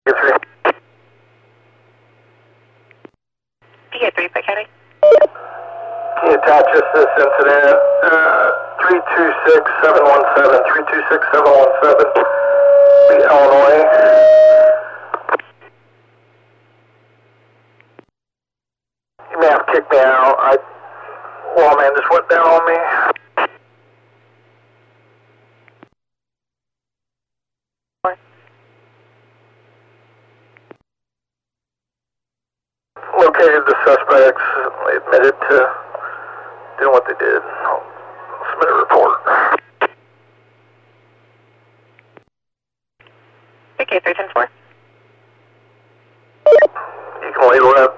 PK3, Pike County. Can you attach us this incident? 326717, 326717, Illinois. You may have kicked me out. Lawman just went down on me. Located the suspects. They admitted to doing what they did. I'll submit a report. PK3, 10-4. You can lead rep.